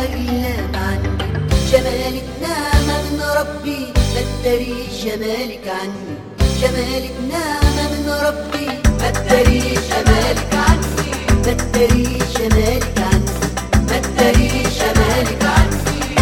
إلا عني، جمالك نعمة من ربي ما تداري جمالك عني، جمالك نعمة من ربي ما تداري جمالك عني، ما تداري جمالك عني، ما تداري جمالك عني.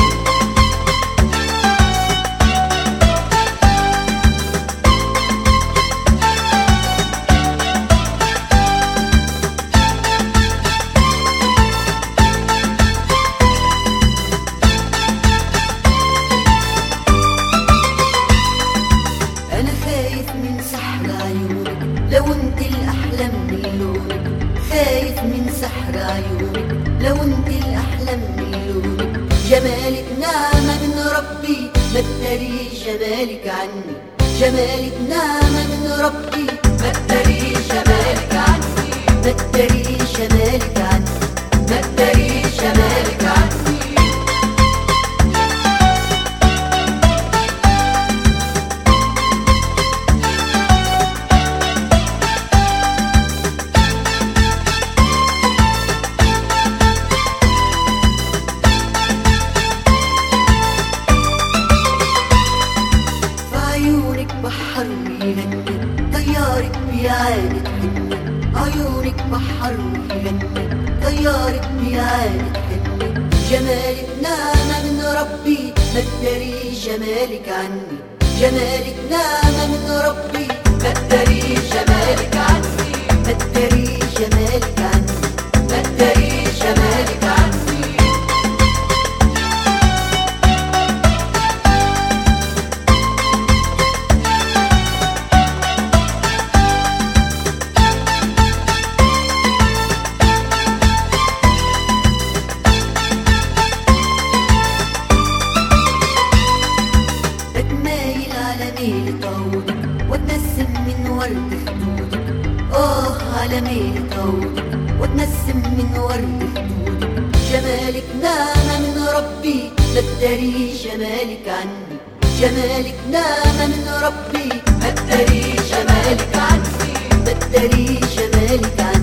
لو انت الأحلى من لونك، خايف من سحر عيونك، لو انت الأحلى من لونك، جمالك نعمة من ربي ما تداري جمالك عني، جمالك نعمة من ربي ما تداري جمالك عني، ما تداري جمالك عني، ما تداري جمالك عني. بحر ويغني طيارك بيعاند حني، عيونك بحر ويغني طيارك بيعاند حني، جمالك نعمة من ربي ما تداري جمالك عني، جمالك نعمة من ربي ما تداري جمالك عني، ما تداري جمالك عني، ما تداري جمالك عني. ميل طودك وتنسم من ورد خدودك، على ميل طودك وتنسم من ورد خدودك، جمالك نعمة من ربي ما تداري جمالك عني، جمالك نعمة من ربي ما تداري جمالك عني، ما تداري جمالك عني.